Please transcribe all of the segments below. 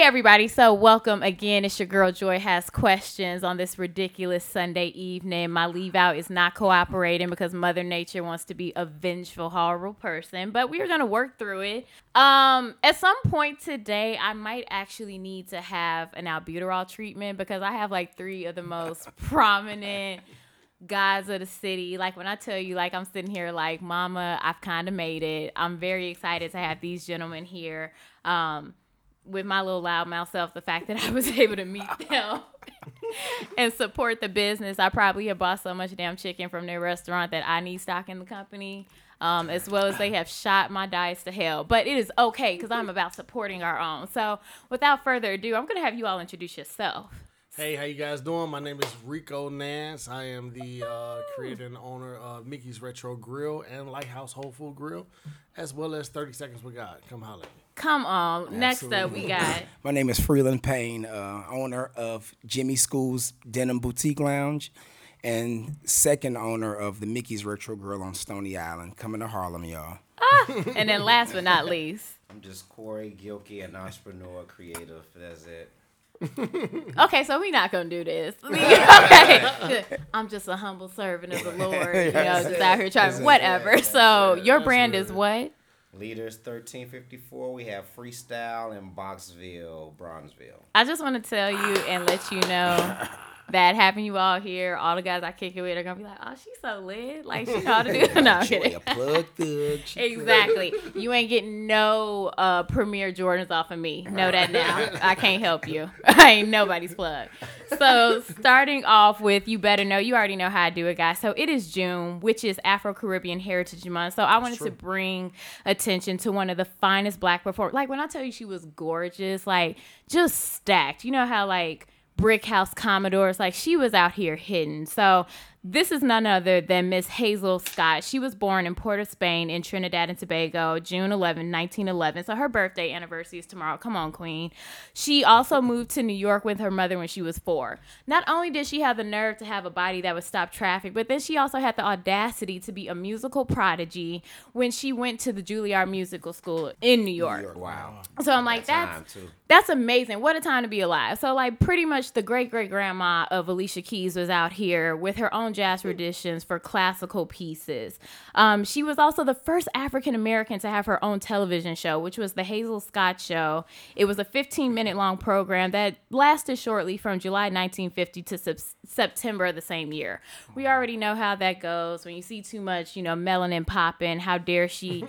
everybody. So welcome again. It's your girl Joy Has Questions on this ridiculous Sunday evening. My leave out is not cooperating because Mother Nature wants to be a vengeful, horrible person, but we are going to work through it. At some point today, I might actually need to have an albuterol treatment because I have like three of the most prominent guys of the city. Like when I tell you, like I'm sitting here like, mama, I've kind of made it. I'm very excited to have these gentlemen here. With my little loudmouth self, the fact that I was able to meet them and support the business. I probably have bought so much damn chicken from their restaurant that I need stock in the company, as well as they have shot my diets to hell. But it is okay because I'm about supporting our own. So without further ado, I'm going to have you all introduce yourself. Hey, how you guys doing? My name is Rico Nance. I am the creator and owner of Mickey's Retro Grill and Lighthouse Whole Food Grill, as well as 30 Seconds with God. Come holler at me. Come on. Absolutely. Next up, we got... My name is Freeland Payne, owner of Jimmy School's Denim Boutique Lounge and second owner of the Mickey's Retro Grill on Stony Island. Coming to Harlem, y'all. And then last but not least... I'm just Corey Gilkey, an entrepreneur, creative. That's it. Okay, so we're not going to do this. Okay. I'm just a humble servant of the Lord, just out here trying, whatever. So your brand is what? Leaders 1354. We have Freestyle in Boxville, Bronzeville. I just want to tell you and let you know that having you all here, all the guys I kick it with are going to be like, oh, she's so lit. Like, she know how to do it. No, I'm kidding. Plug thug. Exactly. You ain't getting no Premier Jordans off of me. Know that now. I can't help you. I ain't nobody's plug. So starting off with, you better know, you already know how I do it, guys. So it is June, which is Afro-Caribbean Heritage Month. So I wanted to bring attention to one of the finest black performers. Like when I tell you she was gorgeous, like just stacked. You know how like Brick House Commodores, like she was out here hidden. So this is none other than Miss Hazel Scott. She was born in Port of Spain in Trinidad and Tobago, June 11, 1911. So her birthday anniversary is tomorrow. Come on, queen. She also moved to New York with her mother when she was 4. Not only did she have the nerve to have a body that would stop traffic, but then she also had the audacity to be a musical prodigy when she went to the Juilliard Musical School in New York. Wow. So I'm like, that's amazing. What a time to be alive. So like pretty much the great-great-grandma of Alicia Keys was out here with her own jazz renditions for classical pieces. She was also the first African-American to have her own television show, which was the Hazel Scott Show. It was a 15-minute long program that lasted shortly from July 1950 to September of the same year. We already know how that goes. When you see too much, melanin popping, how dare she,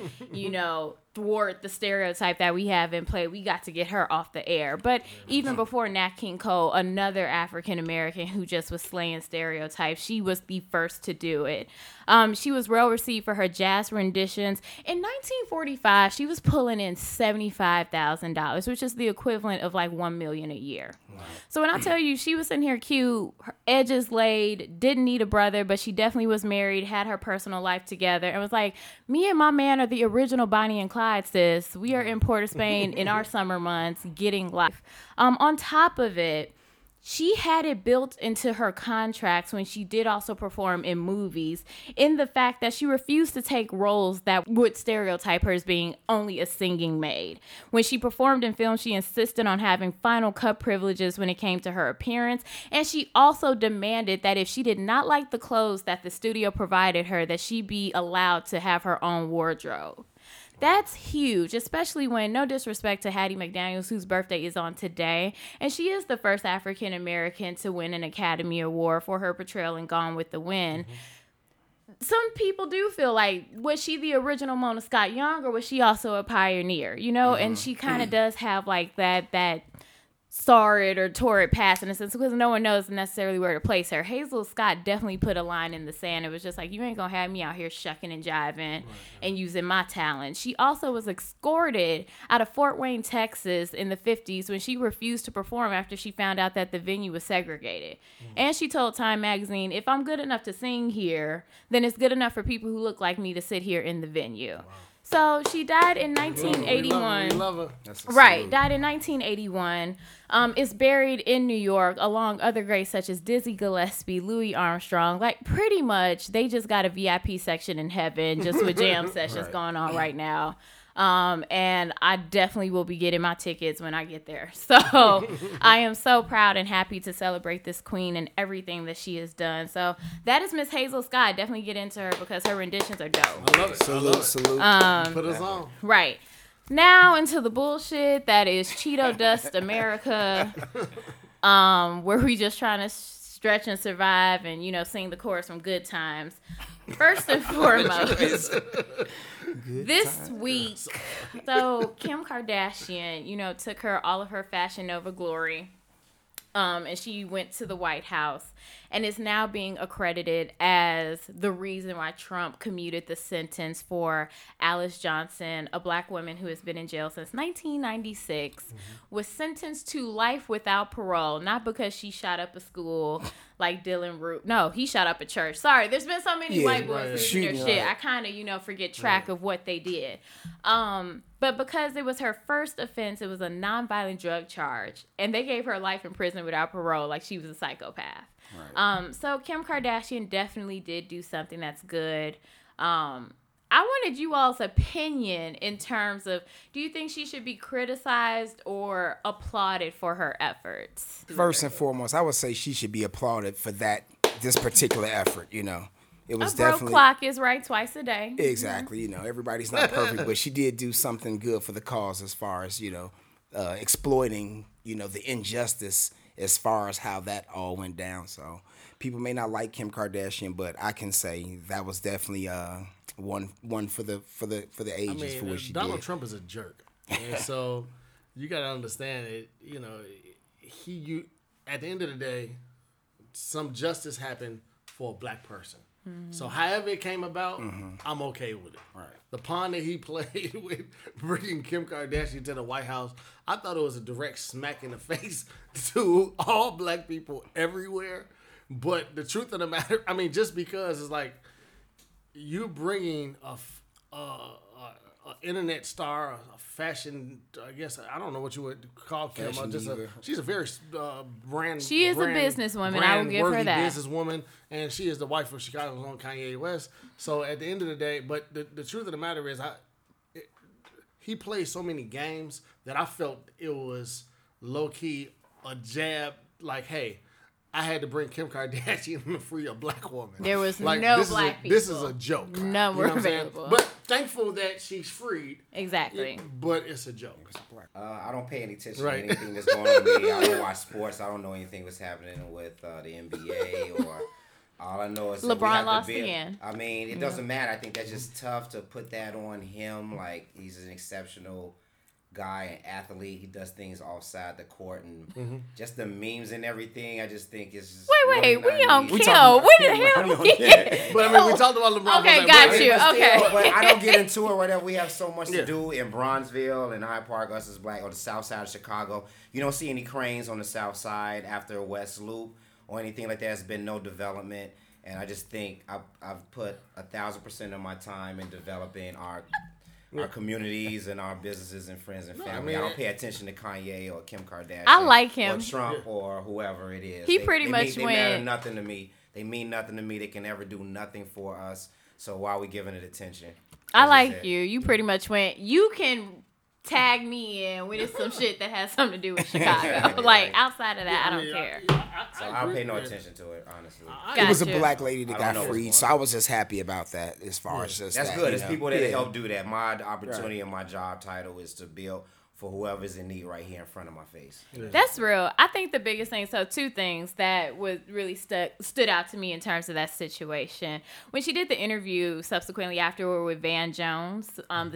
thwart the stereotype that we have in play. We got to get her off the air. But even before Nat King Cole, another African American who just was slaying stereotypes, she was the first to do it. She was well received for her jazz renditions. In 1945, she was pulling in $75,000, which is the equivalent of like $1 million a year. Wow. So when I tell you she was in here cute, her edges laid, didn't need a brother, but she definitely was married, had her personal life together, and was like, me and my man are the original Bonnie and Clyde, sis. We are in Port of Spain in our summer months getting life. On top of it, she had it built into her contracts when she did also perform in movies, in the fact that she refused to take roles that would stereotype her as being only a singing maid. When she performed in film, she insisted on having final cut privileges when it came to her appearance, and she also demanded that if she did not like the clothes that the studio provided her, that she be allowed to have her own wardrobe. That's huge, especially when, no disrespect to Hattie McDaniels, whose birthday is on today, and she is the first African-American to win an Academy Award for her portrayal in Gone with the Wind. Mm-hmm. Some people do feel like, was she the original Mona Scott Young, or was she also a pioneer, Mm-hmm. And she kind of does have like that sordid or torrid past in a sense, because no one knows necessarily where to place her. Hazel Scott definitely put a line in the sand. It was just like, you ain't gonna have me out here shucking and jiving and using my talent. She also was escorted out of Fort Wayne, Texas in the 50s when she refused to perform after she found out that the venue was segregated. And she told Time magazine, if I'm good enough to sing here, then it's good enough for people who look like me to sit here in the venue. So she died in 1981. We love her. Right, died in 1981. Is buried in New York along other greats such as Dizzy Gillespie, Louis Armstrong. Like pretty much, they just got a VIP section in heaven just with jam sessions going on right now. And I definitely will be getting my tickets when I get there. So I am so proud and happy to celebrate this queen and everything that she has done. So that is Miss Hazel Scott. Definitely get into her because her renditions are dope. I love it. Salute. Put us on. Right. Now into the bullshit that is Cheeto Dust America, where we just trying to stretch and survive and, sing the chorus from Good Times. First and foremost, this week, so Kim Kardashian, took her all of her Fashion Nova glory, and she went to the White House and is now being accredited as the reason why Trump commuted the sentence for Alice Johnson, a black woman who has been in jail since 1996, was sentenced to life without parole, not because she shot up a school like Dylan Root. No, he shot up a church. Sorry, there's been so many white boys losing their shit. I kind of, forget track of what they did. But because it was her first offense, it was a nonviolent drug charge, and they gave her life in prison without parole, like she was a psychopath. Right. So Kim Kardashian definitely did do something that's good. I wanted you all's opinion in terms of, do you think she should be criticized or applauded for her efforts? First and foremost, I would say she should be applauded for this particular effort. It was a broke definitely clock is right twice a day. Exactly. Everybody's not perfect, but she did do something good for the cause as far as exploiting the injustice as far as how that all went down. So people may not like Kim Kardashian, but I can say that was definitely one for the ages for what she Donald did. Trump is a jerk, and so you got to understand it. At the end of the day, some justice happened for a black person. Mm-hmm. So however it came about, I'm okay with it. Right. The pawn that he played with bringing Kim Kardashian to the White House, I thought it was a direct smack in the face to all black people everywhere. But the truth of the matter, just because it's like you bringing a internet star, a fashion, I guess, I don't know what you would call Kim. She's a very brand. She is a businesswoman. I will give her that. Businesswoman, and she is the wife of Chicago's own Kanye West. So at the end of the day, but the truth of the matter is, he plays so many games that I felt it was low key a jab. Like, hey, I had to bring Kim Kardashian to free a black woman. There was no black people. This is a joke. None were available. But thankful that she's freed. Exactly. But it's a joke. I don't pay any attention to anything that's going on with me. I don't watch sports. I don't know anything that's happening with the NBA or all I know is LeBron lost again. It doesn't matter. I think that's just tough to put that on him. Like, he's an exceptional guy and athlete. He does things offside the court and just the memes and everything. I just think it's just wait, we on Kim. When the hell we get? But we talked about LeBron. Okay, got you. Okay, but I don't get into it. Whatever. We have so much to do in Bronzeville and Hyde Park. Us as black on the south side of Chicago. You don't see any cranes on the south side after West Loop or anything like that. There's been no development, and I just think I've put 1,000% of my time in developing our communities and our businesses and friends and family. I don't pay attention to Kanye or Kim Kardashian. I like him. Or Trump or whoever it is. They matter nothing to me. They mean nothing to me. They can never do nothing for us. So why are we giving it attention? I like you. You pretty much went, you can tag me in when it's some shit that has something to do with Chicago. Outside of that, I don't care. I don't pay no attention to it, honestly. It was a black lady that got freed, so I was just happy about that as far as just that's that. Good. It's people that help do that. My opportunity and my job title is to build for whoever's in need right here in front of my face. That's real. I think the biggest thing, so two things that was really stood out to me in terms of that situation. When she did the interview subsequently afterward with Van Jones,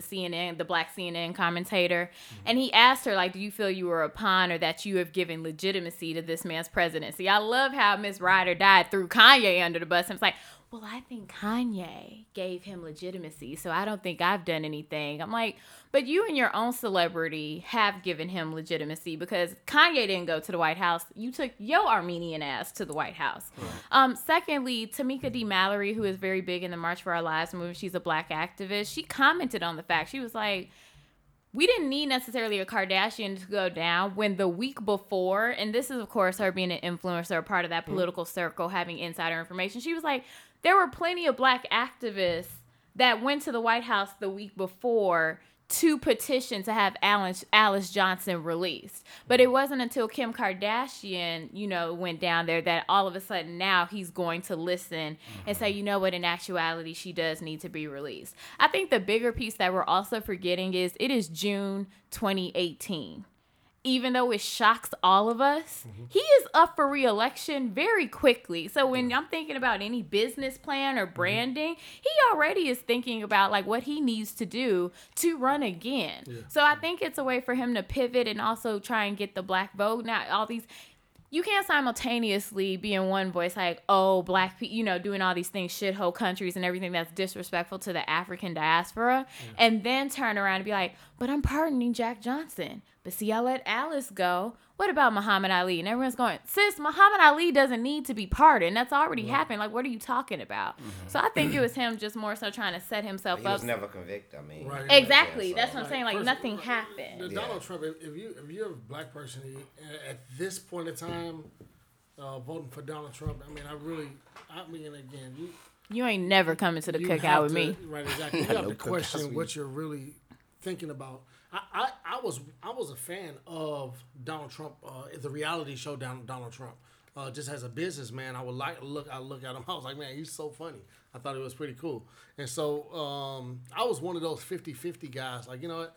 the black CNN commentator, and he asked her, do you feel you were a pawn or that you have given legitimacy to this man's presidency? I love how Ms. Ryder died threw Kanye under the bus. And it's like, well, I think Kanye gave him legitimacy, so I don't think I've done anything. I'm like, but you and your own celebrity have given him legitimacy because Kanye didn't go to the White House. You took your Armenian ass to the White House. Right. Secondly, Tamika D. Mallory, who is very big in the March for Our Lives movement, she's a black activist. She commented on the fact. She was like, we didn't need necessarily a Kardashian to go down when the week before, and this is, of course, her being an influencer, part of that political circle, having insider information. She was like, there were plenty of black activists that went to the White House the week before to petition to have Alice Johnson released. But it wasn't until Kim Kardashian, went down there that all of a sudden now he's going to listen and say, you know what, in actuality, she does need to be released. I think the bigger piece that we're also forgetting is it is June 2018. Even though it shocks all of us, he is up for re-election very quickly. So when I'm thinking about any business plan or branding, he already is thinking about like what he needs to do to run again. Yeah. So I think it's a way for him to pivot and also try and get the black vote. Now, you can't simultaneously be in one voice like, oh, black people, doing all these things, shithole countries and everything that's disrespectful to the African diaspora, and then turn around and be like, but I'm pardoning Jack Johnson. But see, I let Alice go. What about Muhammad Ali? And everyone's going, sis, Muhammad Ali doesn't need to be pardoned. That's already happened. Like, what are you talking about? So I think it was him just more so trying to set himself up. He was never convicted. I mean, right. Exactly. That's what I'm saying. Like, nothing happened. Donald Trump, if you're a black person at this point in time voting for Donald Trump, again, you ain't never coming to the cookout with me. Right, exactly. You have to question what you're really thinking about. I was a fan of Donald Trump, the reality show Donald Trump. Just as a businessman, I look at him. I was like, man, he's so funny. I thought it was pretty cool. And so I was one of those 50-50 guys. Like, you know what?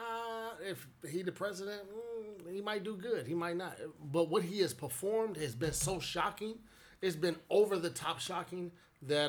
If he the president, he might do good. He might not. But what he has performed has been so shocking. It's been over the top shocking that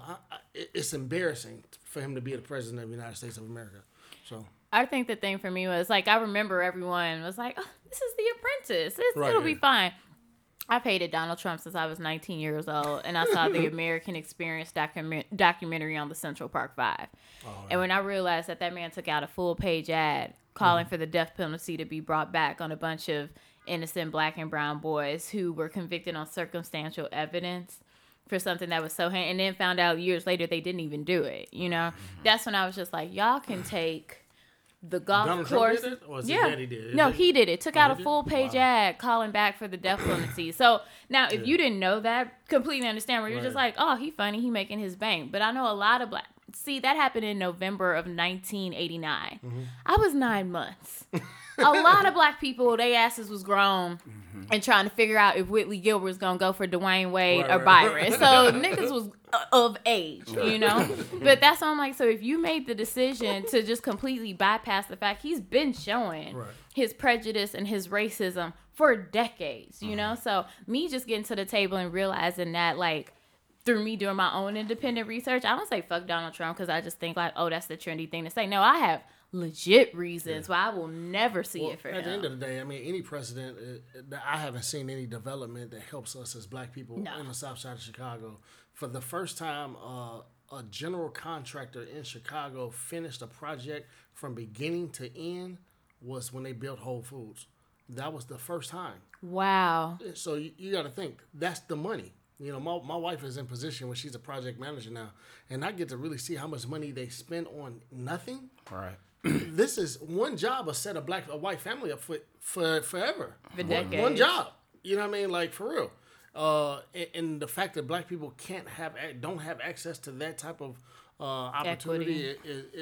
it's embarrassing for him to be the president of the United States of America. So I think the thing for me was like I remember everyone was like, oh, this is The Apprentice. It'll be fine. I've hated Donald Trump since I was 19 years old, and I saw the American Experience documentary on the Central Park 5. And when I realized that man took out a full-page ad calling for the death penalty to be brought back on a bunch of innocent black and brown boys who were convicted on circumstantial evidence for something that was so and then found out years later they didn't even do it, That's when I was just like, y'all can take the golf Donald course. Trump did it? Or his daddy did it? No, he did it. Took out a full-page ad calling back for the death penalty. So now, if you didn't know that, completely understand where you're just like, oh, he funny, he making his bank. But I know a lot of See, that happened in November of 1989. I was 9 months. A lot of black people, they asses was grown and trying to figure out if Whitley Gilbert was going to go for Dwayne Wade or Byron. So niggas was of age, But that's why I'm like, so if you made the decision to just completely bypass the fact he's been showing his prejudice and his racism for decades, So me just getting to the table and realizing that, like, through me doing my own independent research, I don't say fuck Donald Trump because I just think like, oh, that's the trendy thing to say. No, I have legit reasons why I will never see it for him. At the end of the day, any president, I haven't seen any development that helps us as black people in the South Side of Chicago. For the first time, a general contractor in Chicago finished a project from beginning to end was when they built Whole Foods. That was the first time. Wow. So you got to think, that's the money. My wife is in position where she's a project manager now, and I get to really see how much money they spend on nothing. Right. This is one job will set a white family up for forever. For decades. One job. You know what I mean? Like, for real. And the fact that black people don't have access to that type of opportunity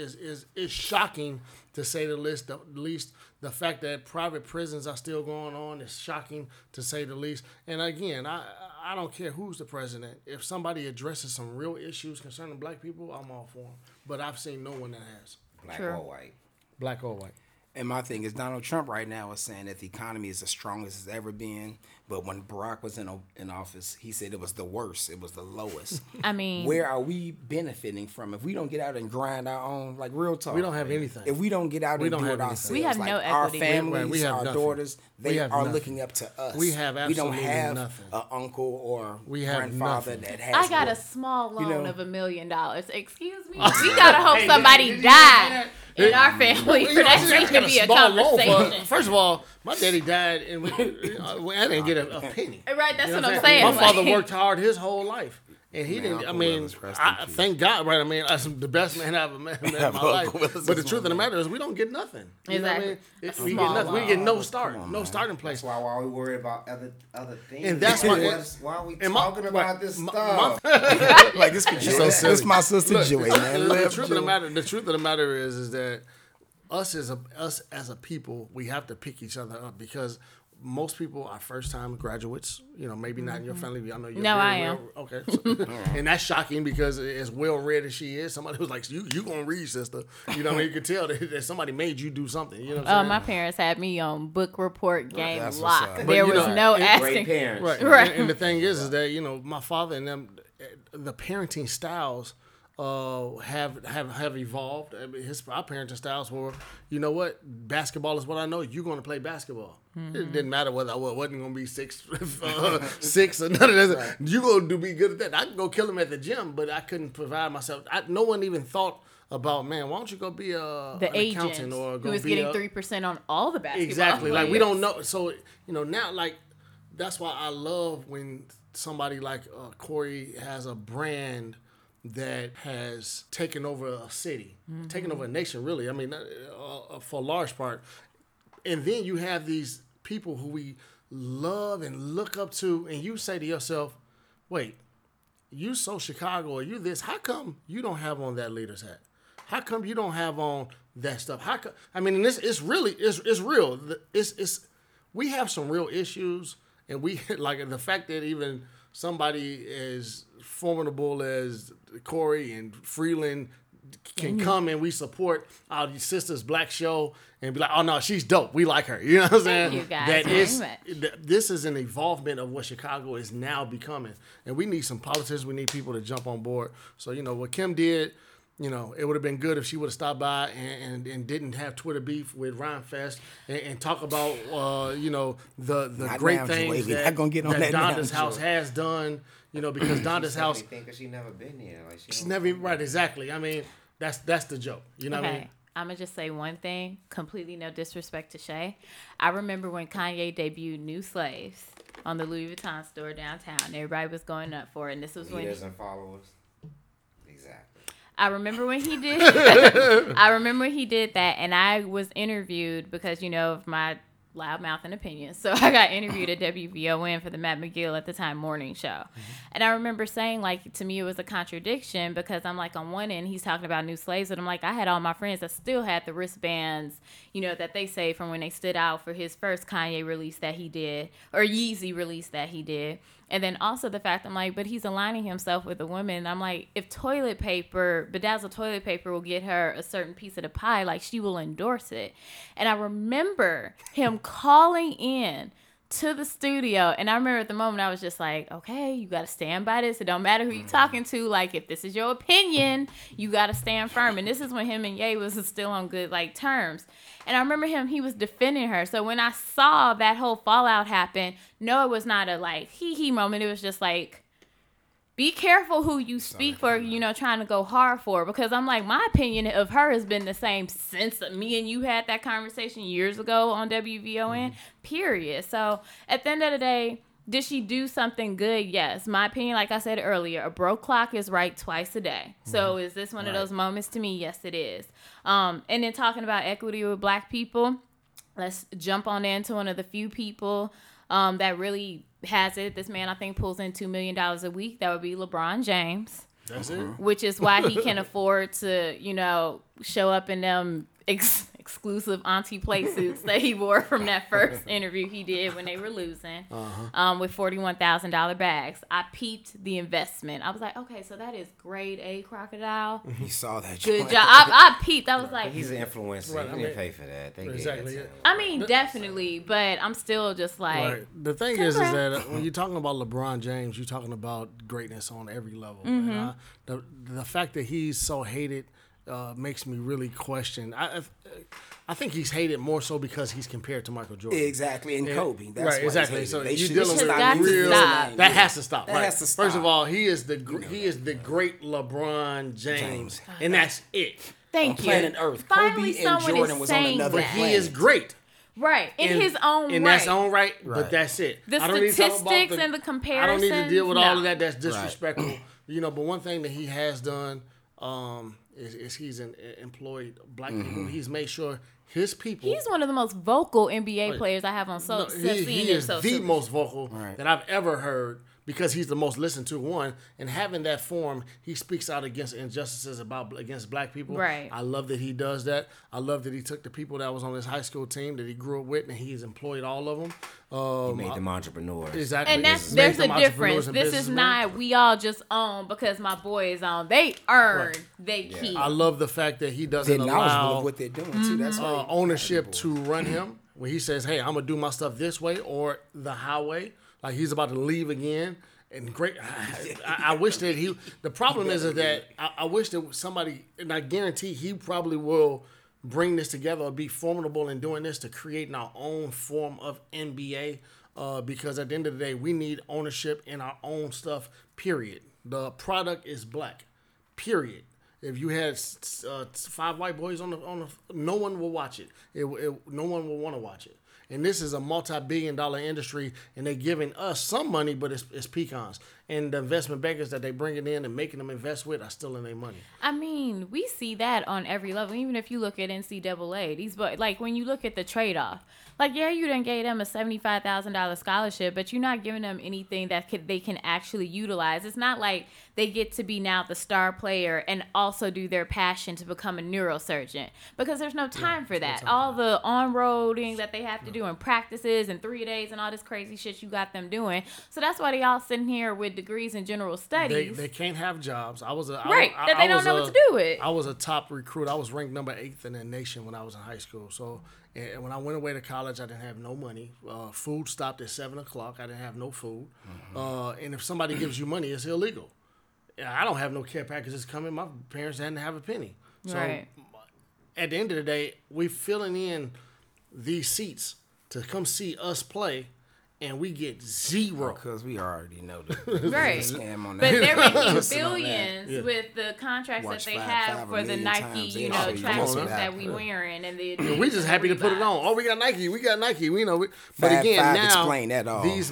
is shocking, to say the least. The fact that private prisons are still going on is shocking, to say the least. And again, I don't care who's the president. If somebody addresses some real issues concerning black people, I'm all for them. But I've seen no one that has. Black or white. Black or white. And my thing is, Donald Trump right now is saying that the economy is the strongest it's ever been. But when Barack was in office, he said it was the worst. It was the lowest. I mean, where are we benefiting from if we don't get out and grind our own, like, real talk? We don't have anything. If we don't get out and do it ourselves, we have like, no our equity. families, our nothing. Daughters, they are nothing. looking up to us. We have absolutely We don't have nothing. an uncle or grandfather nothing. that has. I got work. a small loan of $1 million. Excuse me? Oh. We gotta hope somebody died in our family for that shit to be a conversation. First of all, my daddy died, and I didn't get a penny. Right, that's what I'm saying. My father worked hard his whole life. And he didn't. I mean, Willis, thank God, right? I mean, that's the best man I've ever met in my life. But the truth of the matter is, we don't get nothing. You know what I mean? We get nothing. We get no start, no starting place. That's why we worry about other things. And that's why are we talking about this stuff? Like, this could so silly. This my sister Joy, man. The truth of the matter is that us as a people, we have to pick each other up because most people are first time graduates. Maybe not in your family. I know you're No, very I am. Okay, and that's shocking because as well read as she is, somebody was like, "You gonna read, sister?" You can tell that somebody made you do something. You know what I'm saying? My parents had me on book report game That's what's lock. up. There But, was no Great asking. parents. Right. And the thing is that my father and them, the parenting styles have evolved. I mean, our parenting styles were, basketball is what I know. You're going to play basketball. It didn't matter whether I wasn't going to be 6'6" or none of that. Right. You're going to be good at that. I could go kill him at the gym, but I couldn't provide myself. No one even thought about, man, why don't you go be an accountant or go who was be getting 3% on all the basketball. Exactly. players. Like we don't know. So now that's why I love when somebody like Corey has a brand that has taken over a city, taken over a nation, really. I mean, for a large part. And then you have these people who we love and look up to, and you say to yourself, wait, you so Chicago or you this, how come you don't have on that leader's hat? How come you don't have on that stuff? How come? I mean, it's real. We have some real issues, and we like the fact that even somebody as formidable as Corey and Freeland can come and we support our sister's black show and be like, oh no, she's dope. We like her. You know what I'm saying? Thank you guys very much. This is an evolvement of what Chicago is now becoming. And we need some politicians. We need people to jump on board. So, what Kim did, it would have been good if she would have stopped by and didn't have Twitter beef with Rhyme Fest and talk about, the Not great now, things Joey. Not gonna get on that that Donda's now, house Joey. has done, because Donda's house. Because she never been there. Like She's never even right. Exactly. I mean, that's the joke. You know what I mean? I'm going to just say one thing, completely no disrespect to Shay. I remember when Kanye debuted New Slaves on the Louis Vuitton store downtown. Everybody was going up for it. And this was when... Leaders and followers. Exactly. I remember when he did... that. And I was interviewed because, of my loudmouth and opinions. So I got interviewed at WVON for the Matt McGill at the time morning show. Mm-hmm. And I remember saying, to me it was a contradiction because I'm like, on one end, he's talking about New Slaves, but I'm like, I had all my friends that still had the wristbands, that they say from when they stood out for his first Kanye release that he did, or Yeezy release that he did. And then also the fact I'm like, but he's aligning himself with a woman. I'm like, if bedazzled toilet paper will get her a certain piece of the pie, she will endorse it. And I remember him calling in to the studio. And I remember at the moment I was just like, okay, you got to stand by this. It don't matter who you're talking to. If this is your opinion, you got to stand firm. And this is when him and Ye was still on good terms. And I remember he was defending her. So when I saw that whole fallout happen, no, it was not a hee-hee moment. It was just be careful who you speak for, trying to go hard for. Because I'm like, my opinion of her has been the same since me and you had that conversation years ago on WVON, period. So at the end of the day, did she do something good? Yes. My opinion, like I said earlier, a broke clock is right twice a day. So is this one of those moments to me? Yes, it is. And then talking about equity with black people, let's jump on into one of the few people that really has it. This man, I think, pulls in $2 million a week. That would be LeBron James. That's it. Which is why he can afford to, show up in them exclusive auntie play suits that he wore from that first interview he did when they were losing, with $41,000 bags. I peeped the investment. I was like, okay, so that is grade A crocodile. You saw that. Good job. I peeped. I was like, he's an influencer. Right, He didn't pay for that. They exactly. I mean, definitely, but I'm still just like. Right. The thing is that when you're talking about LeBron James, you're talking about greatness on every level. And the fact that he's so hated makes me really question. I think he's hated more so because he's compared to Michael Jordan. Exactly, and Kobe. That's right, exactly. So you're dealing with real. That has to stop. That has to stop. First of all, he is the great LeBron James, and that's it. Thank you. Planet Earth. Finally, Kobe and Jordan was on another that. planet. He is great. Right. In his own in right. that's own right, but that's it. The I don't need to talk about statistics and the comparisons. I don't need to deal with all of that. That's disrespectful. But one thing that he has done is he's employed black people. He's made sure his people. He's one of the most vocal NBA players I have on He is the most vocal that I've ever heard. because he's the most listened to one, and having that forum, he speaks out against injustices against black people. Right. I love that he does that. I love that he took the people that was on his high school team that he grew up with, and he's employed all of them. He made them entrepreneurs. Exactly. And there's a difference. This is not we all just own because my boy is on. They earn, they keep. I love the fact that he doesn't They're knowledgeable allow of what they're doing too. That's why ownership to run him. When he says, "Hey, I'm gonna do my stuff this way or the highway," like he's about to leave again. And great, I wish that he. The problem is that I wish that somebody, and I guarantee he probably will bring this together or be formidable in doing this to create our own form of NBA. Because at the end of the day, we need ownership in our own stuff. Period. The product is black. Period. If you had 5 white boys on the, no one will watch it. No one will want to watch it. And this is a multi-billion-dollar industry, and they're giving us some money, but it's pecans. And the investment bankers that they bringing in and making them invest with are stealing their money. I mean, we see that on every level. Even if you look at NCAA, like when you look at the trade-off, like you done gave them a $75,000 scholarship, but you're not giving them anything that they can actually utilize. It's not like they get to be now the star player and also do their passion to become a neurosurgeon, because there's no time for that. All the on-roading that they have to do and practices and 3 days and all this crazy shit you got them doing. So that's why they all sitting here with degrees in general studies. They can't have jobs. They don't know what to do with. I was a top recruit. I was ranked number 8th in the nation when I was in high school. So, and when I went away to college, I didn't have no money. Food stopped at 7:00. I didn't have no food. And if somebody gives you money, it's illegal. I don't have no care packages coming. My parents didn't have a penny. So right. At the end of the day, we're filling in these seats to come see us play, and we get zero. Because we already know the right. scam on but that. they're making billions with the contracts that they have for the Nike, tracksuits that we wearing, and we just happy to put it on. Oh, we got Nike. But again, now explain that all. These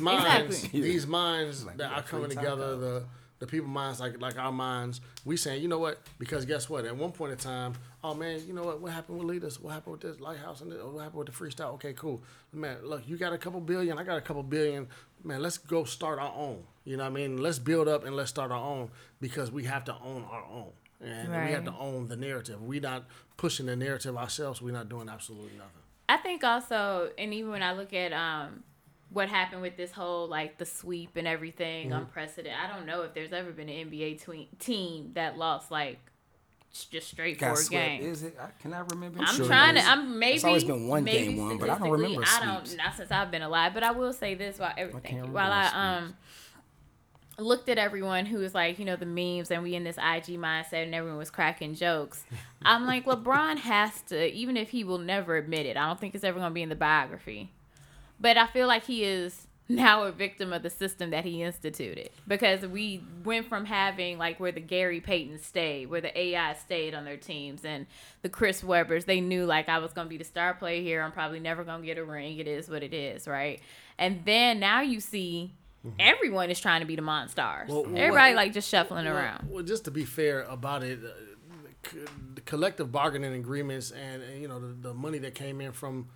minds that are coming together, the people minds like our minds, we saying, you know what? Because guess what? At one point in time, oh man, you know what happened with Leaders? What happened with this Lighthouse? And what happened with the freestyle? Okay, cool. Man, look, you got a couple billion, I got a couple billion. Man, let's go start our own. You know what I mean? Let's build up and let's start our own, because we have to own our own. And we have to own the narrative. We're not pushing the narrative ourselves. We're not doing absolutely nothing. I think also, and even when I look at what happened with this whole, like, the sweep and everything, unprecedented. I don't know if there's ever been an NBA team that lost, like, just straightforward games. Is it? Can I remember? Maybe. It's always been one game won, but I don't remember not since I've been alive. But I will say this while I looked at everyone who was like, the memes, and we in this IG mindset, and everyone was cracking jokes. I'm like, LeBron has to, even if he will never admit it, I don't think it's ever going to be in the biography. But I feel like he is now a victim of the system that he instituted, because we went from having, like, where the Gary Payton stayed, where the AI stayed on their teams, and the Chris Webbers, they knew, like, I was going to be the star player here. I'm probably never going to get a ring. It is what it is, right? And then now you see everyone is trying to be the Monstars. Everybody just shuffling around. Well, just to be fair about it, the collective bargaining agreements and the money that came in from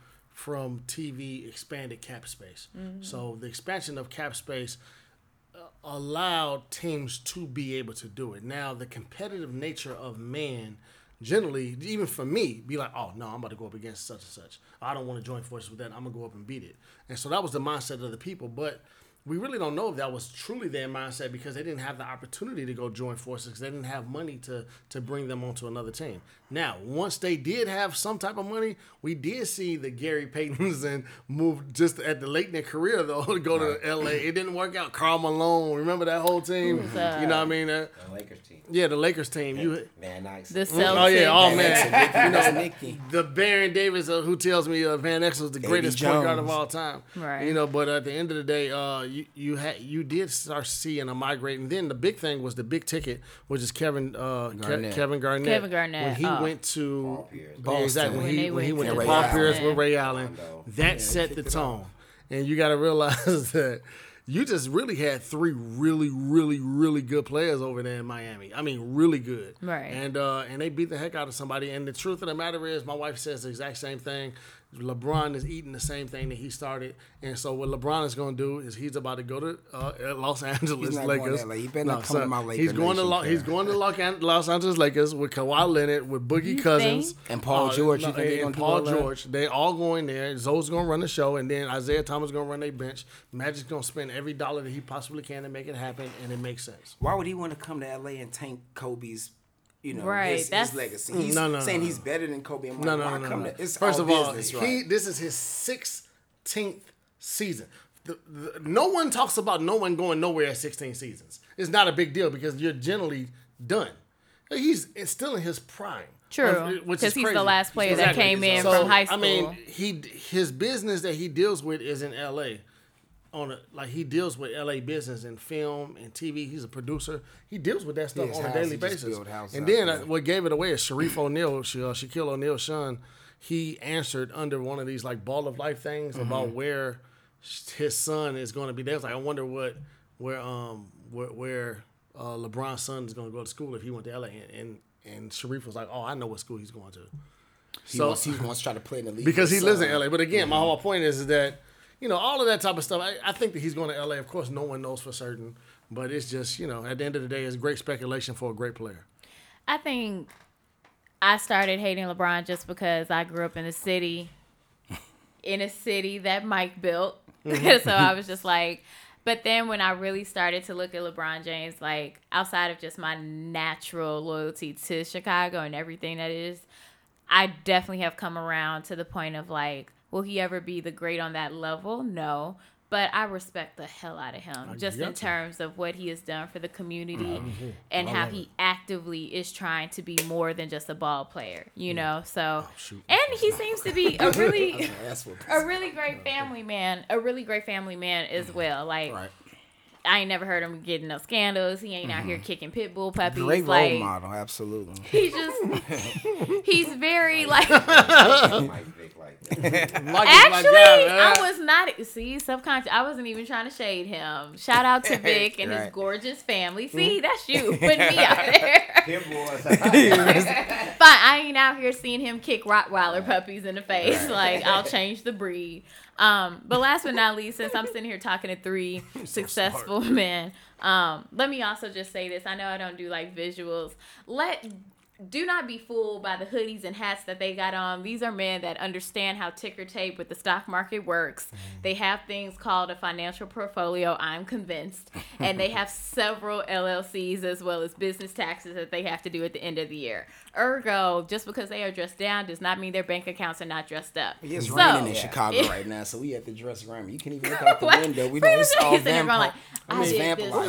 TV expanded cap space. So the expansion of cap space allowed teams to be able to do it. Now, the competitive nature of man generally, even for me, be like, oh, no, I'm about to go up against such and such. I don't want to join forces with that. I'm going to go up and beat it. And so that was the mindset of the people. But we really don't know if that was truly their mindset, because they didn't have the opportunity to go join forces, because they didn't have money to bring them onto another team. Now, once they did have some type of money, we did see the Gary Paytons and move just at the late in their career, though, to go to LA. It didn't work out. Karl Malone, remember that whole team? You know what I mean? The Lakers team. Yeah, the Lakers team. Van Exel. The Celtics. Oh, yeah. Oh, man. The Baron Davis, who tells me Van Exel is the greatest point guard of all time. Right. But at the end of the day, you did start seeing a migrate. And then the big thing was the big ticket, which is Kevin Garnett. Kevin Garnett. When he went to Boston. Exactly. When he went to Ray Paul Allen. Pierce with Ray Allen, that set the tone. And you got to realize that you just really had 3 really, really, really good players over there in Miami. I mean, really good. Right. And they beat the heck out of somebody. And the truth of the matter is, my wife says the exact same thing. LeBron is eating the same thing that he started, and so what LeBron is going to do is he's about to go to Los Angeles He's not Lakers. going to LA. He better not come to my Lakers. He's going to Los Angeles Lakers with Kawhi Leonard, with Boogie Cousins, and Paul George. And Paul George. They all going there. Zoe's going to run the show, and then Isaiah Thomas going to run their bench. Magic's going to spend every dollar that he possibly can to make it happen, and it makes sense. Why would he want to come to LA and tank Kobe's? Right, his legacy. He's saying he's better than Kobe. I'm no. It's First of all, business, right? This is his 16th season. No one talks about no one going nowhere at 16 seasons. It's not a big deal because you're generally done. He's still in his prime. True, because he's the last player that came in from high school. I mean, his business that he deals with is in L.A. He deals with LA business and film and TV. He's a producer. He deals with that stuff on a daily basis. And then what gave it away is Shaquille O'Neal's son. He answered under one of these like Ball of Life things about where his son is going to be. There's I wonder where LeBron's son is going to go to school if he went to LA. And Sharif was like, oh, I know what school he's going to. He wants to try to play in the league because he lives in LA. But again, my whole point is that. All of that type of stuff. I think that he's going to L.A. Of course, no one knows for certain. But it's just, at the end of the day, it's great speculation for a great player. I think I started hating LeBron just because I grew up in a city that Mike built. So I was just like, but then when I really started to look at LeBron James, like outside of just my natural loyalty to Chicago and everything that is, I definitely have come around to the point of like, will he ever be the great on that level? No. But I respect the hell out of him just in terms of what he has done for the community and how he actively is trying to be more than just a ball player, So, and he seems to be a really great family man, as well. Like, I ain't never heard him getting no scandals. He ain't out here kicking pit bull puppies. Great role model, absolutely. He's very like. Actually, I was not. See, subconscious. I wasn't even trying to shade him. Shout out to Vic and his gorgeous family. See, that's you putting me out there. Fine, I ain't out here seeing him kick Rottweiler puppies in the face. Like, I'll change the breed. But last but not least, since I'm sitting here talking to three successful men, let me also just say this. I know I don't do like visuals. Do not be fooled by the hoodies and hats that they got on. These are men that understand how ticker tape with the stock market works. They have things called a financial portfolio, I'm convinced. And they have several LLCs as well as business taxes that they have to do at the end of the year. Ergo, just because they are dressed down does not mean their bank accounts are not dressed up. It's raining in Chicago right now, so we at the dressing room. You can even look out the window. We know it's all vampire. One of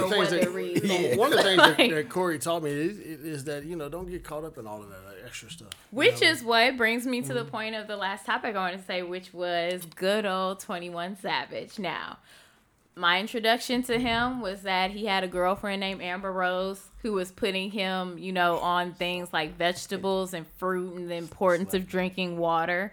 the things that Corey taught me is that, don't get caught up in all of that extra stuff. Which is what brings me to the point of the last topic I want to say, which was good old 21 Savage. Now, my introduction to him was that he had a girlfriend named Amber Rose who was putting him, on things like vegetables and fruit and the importance of drinking water.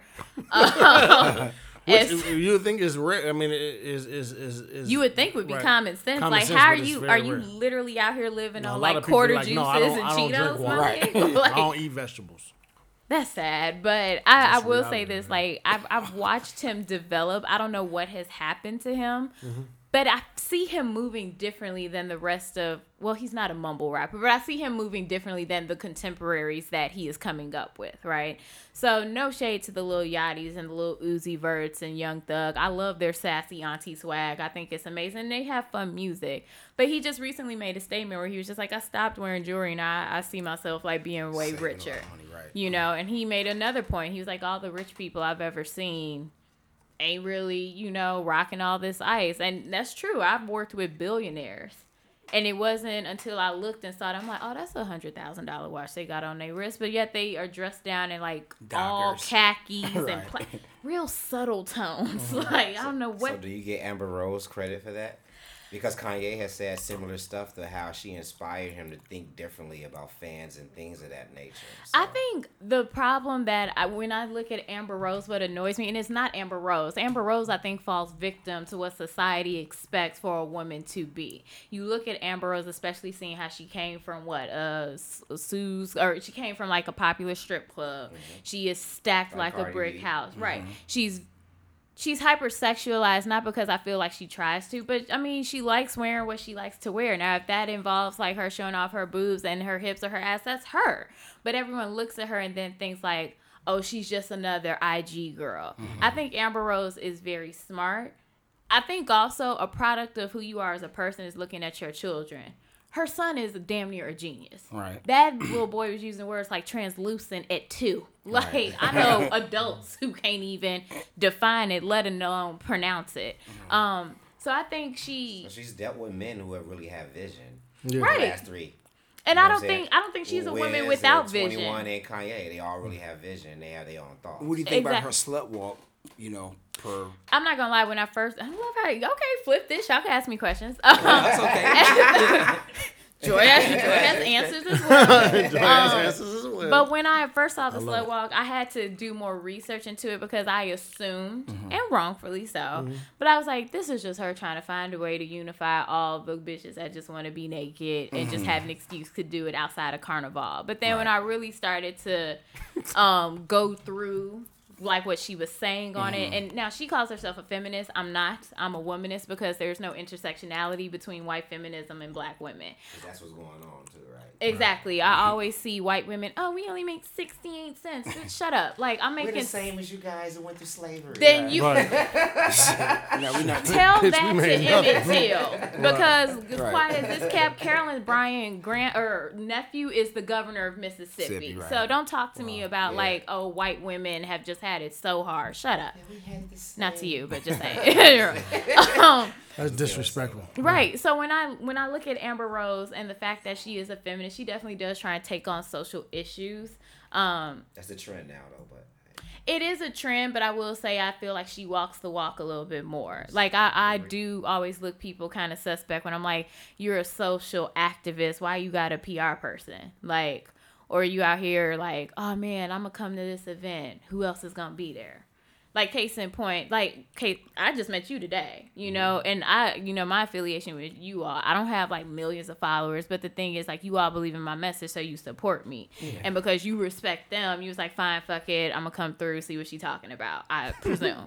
Which you would think is rare. I mean, is you would think would be common sense. Common sense, how are you literally out here living on like quarter juices and Cheetos? Right. I don't eat vegetables. That's sad, but I will say this: like I've watched him develop. I don't know what has happened to him, but I see him moving differently than the rest of. Well, he's not a mumble rapper, but I see him moving differently than the contemporaries that he is coming up with, right? So no shade to the Lil Yachty's and the Lil Uzi Verts and Young Thug. I love their sassy auntie swag. I think it's amazing. They have fun music. But he just recently made a statement where he was just like, I stopped wearing jewelry and I see myself like being way richer, and he made another point. He was like, all the rich people I've ever seen ain't really, rocking all this ice. And that's true. I've worked with billionaires. And it wasn't until I looked and saw it, I'm like, oh, that's $100,000 watch they got on their wrist. But yet they are dressed down in like all khakis and real subtle tones. Like, I don't know what. So do you get Amber Rose credit for that? Because Kanye has said similar stuff to how she inspired him to think differently about fans and things of that nature. So. I think the problem that when I look at Amber Rose, what annoys me, and it's not Amber Rose. Amber Rose, I think, falls victim to what society expects for a woman to be. You look at Amber Rose, especially seeing how she came from she came from like a popular strip club. Mm-hmm. She is stacked like a brick house. Mm-hmm. Right. She's hypersexualized, not because I feel like she tries to, but I mean, she likes wearing what she likes to wear. Now, if that involves like her showing off her boobs and her hips or her ass, that's her. But everyone looks at her and then thinks like, oh, she's just another IG girl. Mm-hmm. I think Amber Rose is very smart. I think also a product of who you are as a person is looking at your children. Her son is damn near a genius. Right. That little boy was using words like translucent at 2. Like, right. I know adults who can't even define it, let alone pronounce it. Mm-hmm. So I think she's dealt with men who have really have vision. Yeah. Right. The last 3. And I don't think she's a woman without vision. 21 and Kanye, they all really have vision. They have their own thoughts. What do you think about her slut walk? I'm not gonna lie. When I love how flip this. Y'all can ask me questions. That's okay. Joy has answers as well. But when I first saw the slut walk, I had to do more research into it because I assumed, and wrongfully so, but I was like, this is just her trying to find a way to unify all the bitches that just want to be naked and just have an excuse to do it outside of Carnival. But then when I really started to go through like what she was saying on it, and now she calls herself a feminist. I'm not. I'm a womanist because there's no intersectionality between white feminism and black women. That's what's going on too, right? Exactly. Right. I always see white women, oh, we only make 68 cents. Bitch, shut up. Like, I'm making... We're the same as you guys who went through slavery. Then you... Right. No, we're not. Tell that to Emmett Till. Because as quiet as this cap, Carolyn Bryant nephew is the governor of Mississippi. Right. So don't talk to me about like, oh, white women have just had it so hard. Shut up. Not to you, but just saying. That's disrespectful. Right. So when I look at Amber Rose and the fact that she is a feminist, she definitely does try and take on social issues. That's the trend now, though. But it is a trend, but I will say I feel like she walks the walk a little bit more. Like I do always look people kind of suspect when I'm like, you're a social activist. Why you got a PR person? Like, or you out here like, oh man, I'm gonna come to this event. Who else is gonna be there? Like, case in point, like, Kate, I just met you today, and my affiliation with you all, I don't have, like, millions of followers, but the thing is, like, you all believe in my message, so you support me. Yeah. And because you respect them, you was like, fine, fuck it, I'm gonna come through, see what she talking about, I presume.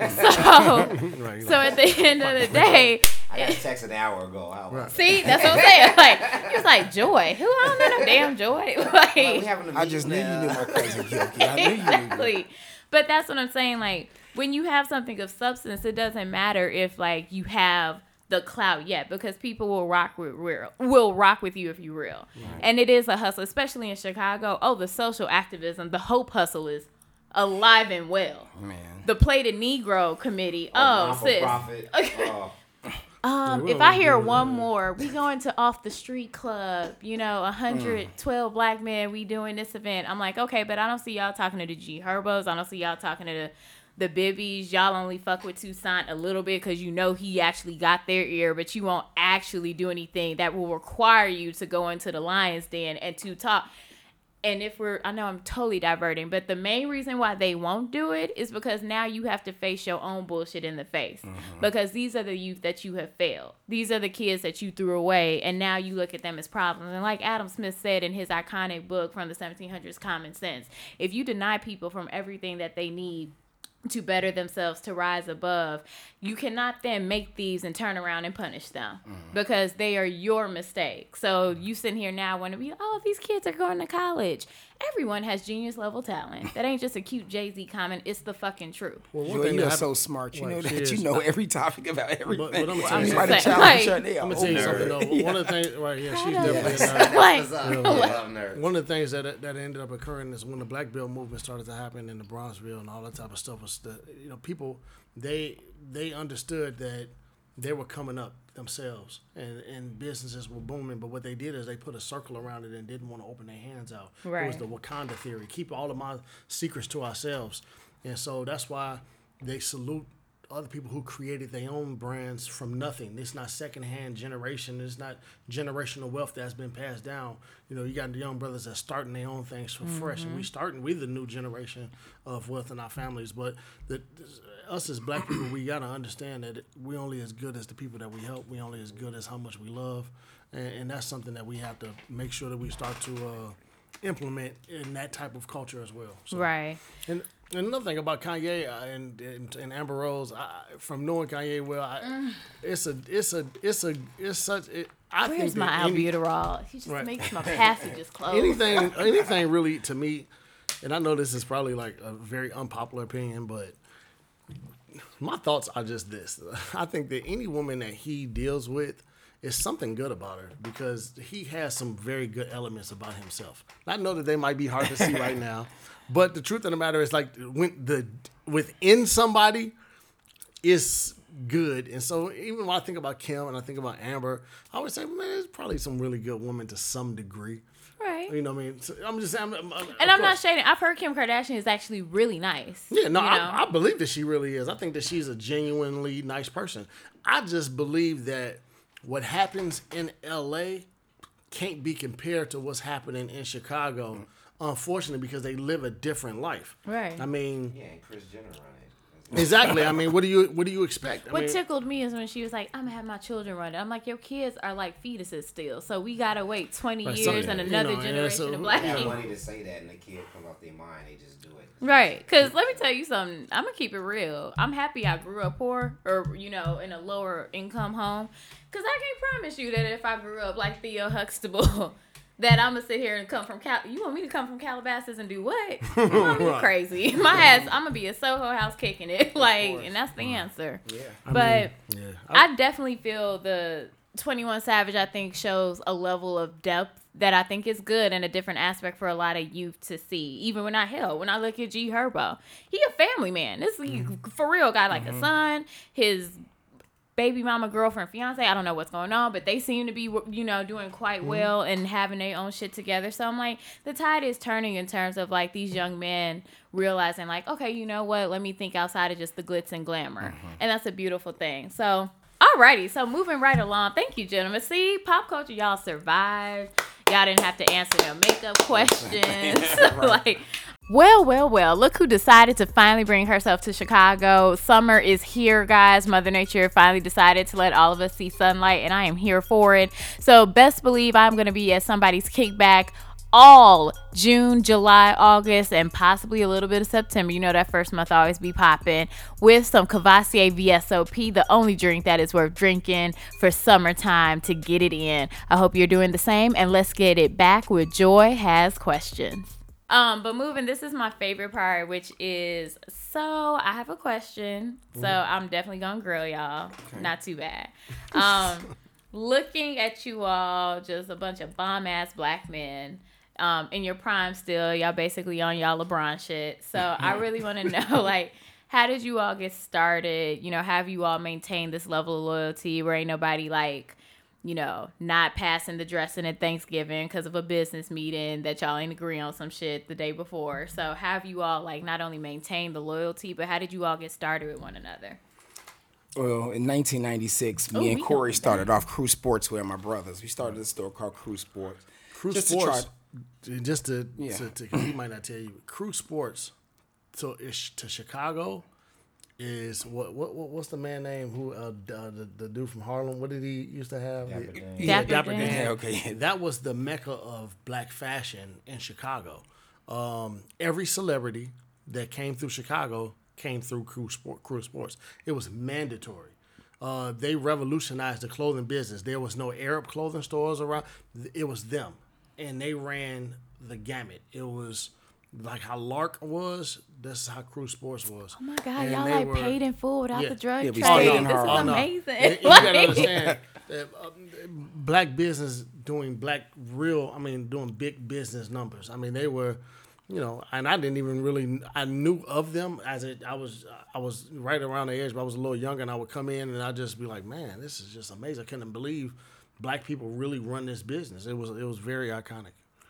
So at the end of the day... I got a text an hour ago. Right. See, that's what I'm saying. Like, he was like, Joy. Who? I don't know no damn Joy. Like, I just knew you knew my cousin Kilky. I knew you exactly. But that's what I'm saying. Like, when you have something of substance, it doesn't matter if, like, you have the clout yet, because people will rock with you if you're real. Right. And it is a hustle, especially in Chicago. Oh, the social activism, the Hope Hustle is alive and well. Man. The Plated Negro Committee. Sis. If I hear one more, we going to Off the Street Club, 112 black men, we doing this event. I'm like, okay, but I don't see y'all talking to the G Herbos. I don't see y'all talking to the Bibbies. Y'all only fuck with Toussaint a little bit because he actually got their ear, but you won't actually do anything that will require you to go into the Lion's Den and to talk. And I know I'm totally diverting, but the main reason why they won't do it is because now you have to face your own bullshit in the face. Mm-hmm. Because these are the youth that you have failed. These are the kids that you threw away, and now you look at them as problems. And like Adam Smith said in his iconic book from the 1700s, Common Sense, if you deny people from everything that they need to better themselves, to rise above, you cannot then make thieves and turn around and punish them because they are your mistake. So you sitting here now want to be, oh, these kids are going to college. Everyone has genius level talent. That ain't just a cute Jay-Z comment. It's the fucking truth. Well, you're so smart. You know that you know every topic about everything. But I'm going to tell you something though. One of the things, right? Yeah, she's definitely a nerd. One of the things that ended up occurring is when the Black Belt movement started to happen in the Bronxville and all that type of stuff was people they understood that they were coming up themselves and businesses were booming, but what they did is they put a circle around it and didn't want to open their hands out. Right. It was the Wakanda theory, keep all of my secrets to ourselves. And so that's why they salute other people who created their own brands from nothing. It's not secondhand generation. It's not generational wealth that's been passed down. You know, you got the young brothers that's starting their own things from fresh, and we the new generation of wealth in our families. But us as black people, we got to understand that we only as good as the people that we help. We only as good as how much we love, and that's something that we have to make sure that we start to implement in that type of culture as well. So, Right. And another thing about Kanye and Amber Rose, from knowing Kanye well, it's such. I Where's think my that albuterol? He just makes my passages close. anything really to me, and I know this is probably like a very unpopular opinion, but my thoughts are just this. I think that any woman that he deals with is something good about her because he has some very good elements about himself. I know that they might be hard to see right now, but the truth of the matter is like when within somebody is good. And so even when I think about Kim and I think about Amber, I would say, man, there's probably some really good women to some degree. Right. You know what I mean? So I'm just saying. I'm not shading. I've heard Kim Kardashian is actually really nice. Yeah, no, I believe that she really is. I think that she's a genuinely nice person. I just believe that what happens in L.A. can't be compared to what's happening in Chicago, unfortunately, because they live a different life. Right. I mean, Yeah, and Kris Jenner run it. exactly. I mean, what do you expect? What tickled me is when she was like, I'm going to have my children run it. I'm like, your kids are like fetuses still. So we got to wait 20 years and another generation of black They have people. money to say that, and the kid comes off their mind. They just do it. Right. Because let me tell you something. I'm going to keep it real. I'm happy I grew up poor or, in a lower income home. Because I can't promise you that if I grew up like Theo Huxtable, that I'm going to sit here and come from you want me to come from Calabasas and do what? You crazy. My ass, I'm going to be a Soho house kicking it. And that's the answer. Yeah. I definitely feel the 21 Savage, I think, shows a level of depth that I think is good and a different aspect for a lot of youth to see. Even when I look at G Herbo, he a family man. He for real got like a son, his baby mama, girlfriend, fiance, I don't know what's going on, but they seem to be, doing quite well and having their own shit together. So I'm like, the tide is turning in terms of like these young men realizing like, okay, you know what? Let me think outside of just the glitz and glamour. And that's a beautiful thing. So, alrighty. So moving right along. Thank you, gentlemen. See, pop culture, y'all survived. Y'all didn't have to answer their makeup questions. Well, look who decided to finally bring herself to Chicago. Summer is here, guys. Mother Nature finally decided to let all of us see sunlight, and I am here for it. So best believe I'm going to be at somebody's kickback all June, July, August, and possibly a little bit of September. You know that first month always be popping with some Cavassier VSOP, the only drink that is worth drinking for summertime to get it in. I hope you're doing the same, and let's get it back with Joy Has Questions. But moving, this is my favorite part, which is, so I have a question. So I'm definitely going to grill y'all. Okay. Not too bad. Looking at you all, just a bunch of bomb-ass black men, in your prime still, y'all basically on y'all LeBron shit. So I really want to know, like, how did you all get started? Have you all maintained this level of loyalty where ain't nobody, like, not passing the dressing at Thanksgiving because of a business meeting that y'all ain't agree on some shit the day before. So have you all, like, not only maintained the loyalty, but how did you all get started with one another? Well, in 1996, me and Corey started off Crew Sportswear, my brothers. We started a store called Crew Sports. Crew Sports, he might not tell you, Crew Sports to Chicago is what's the man name who the dude from Harlem? What did he used to have? Dapper Dan. Yeah, okay. That was the mecca of black fashion in Chicago. Every celebrity that came through Chicago came through Crew Sports. It was mandatory. They revolutionized the clothing business. There was no Arab clothing stores around. It was them, and they ran the gamut. It was like how Lark was, this is how Crew Sports was. Oh my God, y'all like paid in full without the drug trade. This is amazing. You gotta understand that black business doing big business numbers. I mean, they were, and I didn't even really, I knew of them I was right around the age, but I was a little younger, and I would come in and I'd just be like, man, this is just amazing. I couldn't believe black people really run this business. It was very iconic.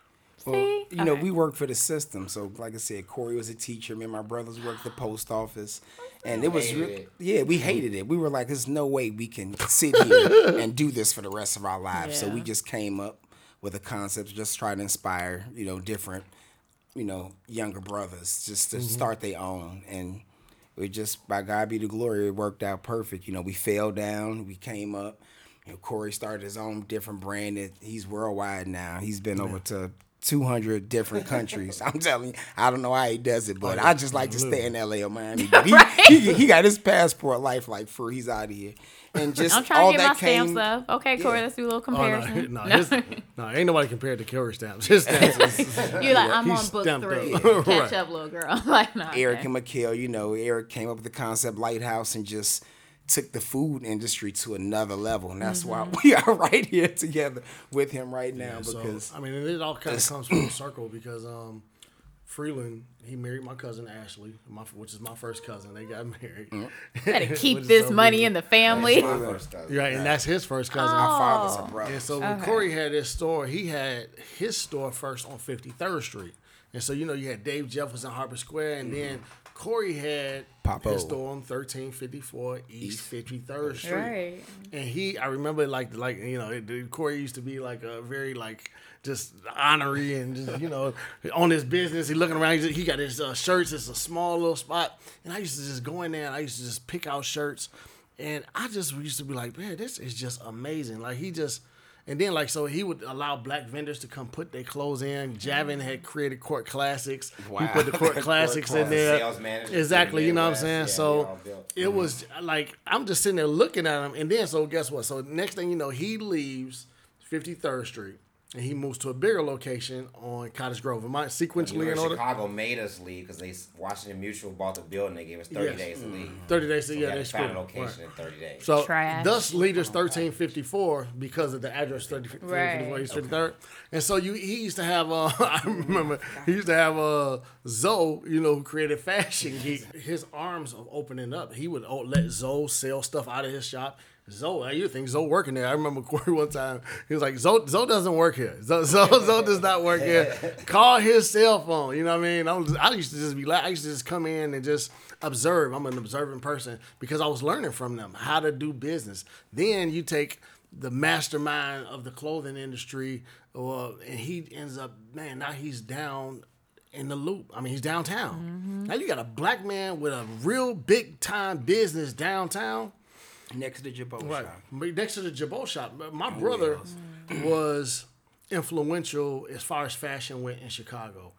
See? You know, we worked for the system. So, like I said, Corey was a teacher. Me and my brothers worked at the post office. And it was, we hated it. We were like, there's no way we can sit here and do this for the rest of our lives. So we just came up with a concept to just try to inspire, you know, different, you know, younger brothers just to start their own. And we just, by God be the glory, it worked out perfect. You know, we fell down, we came up. You know, Corey started his own different brand. He's worldwide now. He's been over to 200 different countries. I'm telling you, I don't know how he does it, but I just like to stay in LA or Miami. But he got his passport life like free. He's out of here. And just I'm trying all to get that my stamp came, stuff. Okay, Corey, let's do a little comparison. No, ain't nobody compared to Corey stamps. His stamps. You're like, I'm He's on book stamped 3. up. Catch Right. up, little girl. Like, nah, Eric okay. and Mikhail, you know, Eric came up with the concept Lighthouse and just took the food industry to another level. And that's why we are right here together with him right now. Because I mean, it all kind of comes full circle because Freeland, he married my cousin Ashley, which is my first cousin. They got married. Gotta keep Which is this so money beautiful. in the family. My first cousin. Right, and that's his first cousin. our fathers are brothers. And so when Corey had his store, he had his store first on 53rd Street. And so, you know, you had Dave Jefferson, Harper Square, and then Corey had Papo. his store on 1354 East 53rd Street. Right. And I remember like you know, Corey used to be like a very like just honorary and just, you know, on his business. He looking around, he got his shirts. It's a small little spot. And I used to just go in there and I used to just pick out shirts. And I just used to be like, man, this is just amazing. Like and then like, so he would allow black vendors to come put their clothes in. Javin had created Court Classics. Wow. He put the Court Classics in there. Sales manager Exactly, you know what I'm Midwest. saying? Yeah, So we all built. it was like, I'm just sitting there looking at him. And then, so guess what? So next thing you know, he leaves 53rd Street. And he moves to a bigger location on Cottage Grove. Am I sequentially in order? Chicago made us leave because Washington Mutual bought the building. They gave us 30 Yes. days to leave. 30 days, So yeah, we had they to find a screwed. location Right. in 30 days. So Trash. thus leaders 1354 because of the address 1354 Right. East 53rd. And so he used to have I remember he used to have Zoe, you know, who created Fashion Geek. His arms of opening up. He would let Zoe sell stuff out of his shop. Zoe, you think Zoe working there? I remember Corey one time. He was like, Zoe doesn't work here. Zoe does not work here. Call his cell phone. You know what I mean? I used to just be like, I used to just come in and just observe. I'm an observant person because I was learning from them how to do business. Then you take the mastermind of the clothing industry, and he ends up, man, now he's down in the loop. I mean, he's downtown. Now you got a black man with a real big time business downtown. Next to the Jabot Right. shop. Next to the Jabot shop. My brother was influential as far as fashion went in Chicago.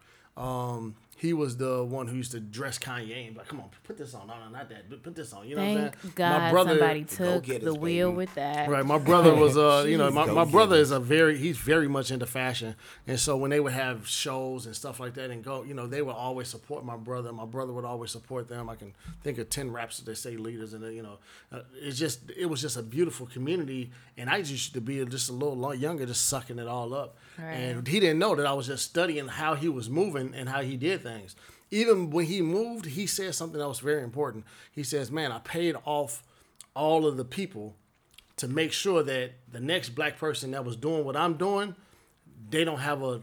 He was the one who used to dress Kanye and be like, come on, put this on. No, not that. Put this on. You know what I'm saying? Thank God somebody took go-getters, the wheel baby. with that. Right, my brother was, you know, my go brother is he's very much into fashion, and so when they would have shows and stuff like that, and go, you know, they would always support my brother. My brother would always support them. I can think of 10 raps that they say leaders, and you know, it was just a beautiful community, and I used to be just a little younger, just sucking it all up, Right. and he didn't know that I was just studying how he was moving and how he did things. Even when he moved, he said something that was very important. He says, man, I paid off all of the people to make sure that the next black person that was doing what I'm doing, they don't have a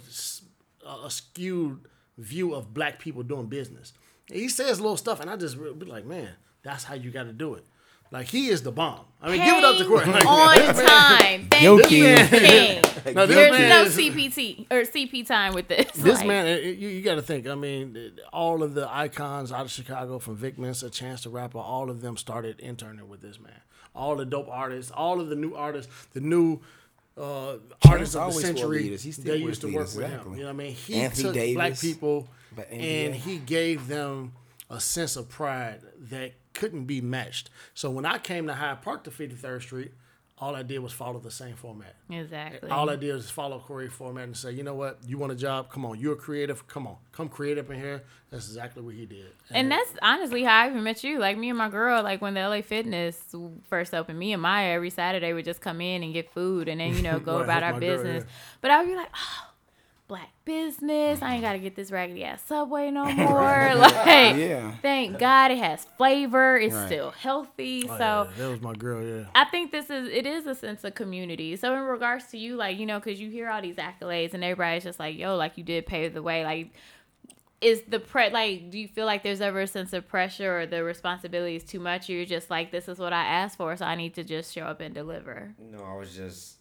skewed view of black people doing business. And he says little stuff, and I just be like, man, that's how you got to do it. Like, he is the bomb. I mean, give it up to Corey. Like, On time. Thank Yo, you, King. King. No, this There's man no is- CPT or CP time with this. This Like, man, you got to think. I mean, all of the icons out of Chicago, from Vic Mensa, Chance the Rapper, all of them started interning with this man. All the dope artists, all of the new artists, the new artists of the always wore century, leaders. He still they wears used to work leaders, with exactly. him. You know what I mean? He Anthony took Davis, black people but and NBA. he gave them a sense of pride that couldn't be matched. So when I came to Hyde Park to 53rd Street, all I did was follow the same format. Exactly. All I did was follow Corey's format and say, you know what? You want a job? Come on. You're creative. Come on. Come creative in here. That's exactly what he did. And that's honestly how I even met you. Like, me and my girl, like, when the LA Fitness first opened, me and Maya every Saturday would just come in and get food and then, you know, go Right, about help our my girl, business. yeah. But I would be like, oh, Black business. I ain't got to get this raggedy ass Subway no more. Like, thank God it has flavor. It's still healthy. Oh, so that was my girl. Yeah. I think it is a sense of community. So in regards to you, like, you know, because you hear all these accolades and everybody's just like, yo, like you did pave the way. Like, is the do you feel like there's ever a sense of pressure or the responsibility is too much? Or you're just like, this is what I asked for, so I need to just show up and deliver? No, I was just,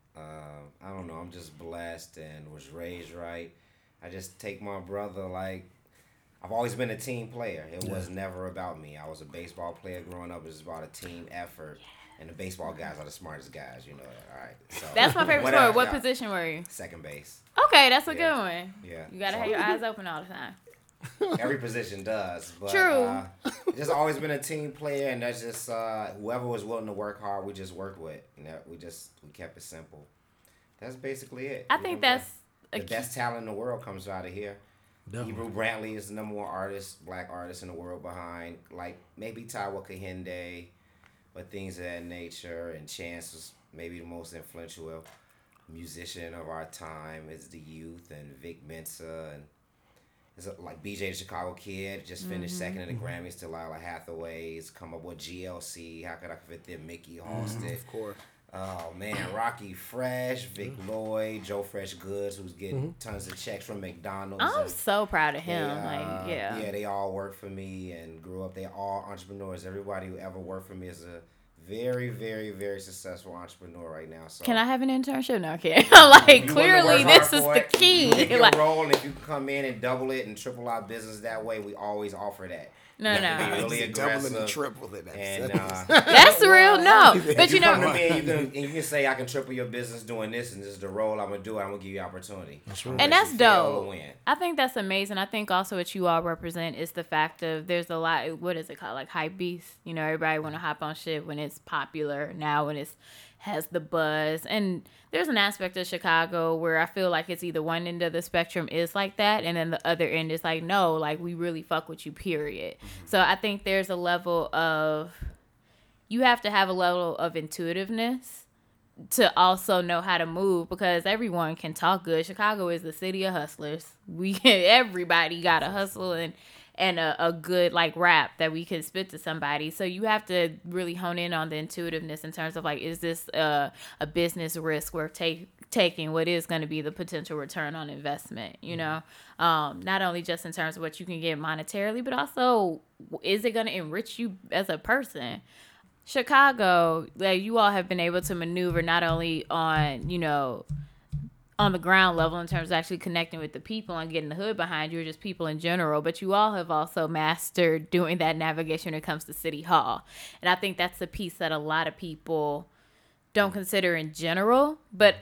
I don't know, I'm just blessed and was raised right. I just take my brother, like, I've always been a team player. It was never about me. I was a baseball player growing up. It was about a team effort. And the baseball guys are the smartest guys, you know that, all right? So, that's my favorite sport. What position were you? Second base. Okay, that's a good one. Yeah. You got to have your eyes open all the time. Every position does. But, True. Just always been a team player, and that's just whoever was willing to work hard, we just worked with. You know, we kept it simple. That's basically it. I think that's the best talent in the world comes out of here. Definitely. Hebrew Brantley is the number one artist, black artist in the world behind, like, maybe Taiwo Kahinde, but things of that nature. And Chance was maybe the most influential musician of our time. It's the youth, and Vic Mensa, and it's like BJ the Chicago Kid just finished second in the Grammys to Lila Hathaway's. Come up with GLC. How could I fit them? Mickey Halstead. Of course. Oh man, Rocky Fresh, Vic Lloyd, Joe Fresh Goods, who's getting tons of checks from McDonald's. I'm so proud of him. Yeah, they all work for me and grew up. They all entrepreneurs. Everybody who ever worked for me is a very, very, very successful entrepreneur right now. So can I have an internship? No, okay. Like, clearly this is the key. Take your like, role, and if you come in and double it and triple our business that way, we always offer that. No. Really aggressive. Double and triple it. And that's real. No, but you know, come to me and you can say I can triple your business doing this, and this is the role I'm gonna do. I'm gonna give you opportunity. That's right. And that's dope. I think that's amazing. I think also what you all represent is the fact of there's a lot. What is it called? Like hype beast. You know, everybody want to hop on shit when it's popular. Now when it's has the buzz. And there's an aspect of Chicago where I feel like it's either one end of the spectrum is like that, and then the other end is like, no, like, we really fuck with you, period. So I think there's a level of, you have to have a level of intuitiveness to also know how to move, because everyone can talk good. Chicago is the city of hustlers. Everybody got to hustle and a good, like, rap that we can spit to somebody. So you have to really hone in on the intuitiveness in terms of, like, is this a business risk worth taking? What is going to be the potential return on investment, you know? Not only just in terms of what you can get monetarily, but also, is it going to enrich you as a person? Chicago, like, you all have been able to maneuver not only on, you know, on the ground level in terms of actually connecting with the people and getting the hood behind you, or just people in general, but you all have also mastered doing that navigation when it comes to City Hall. And I think that's a piece that a lot of people don't consider in general, but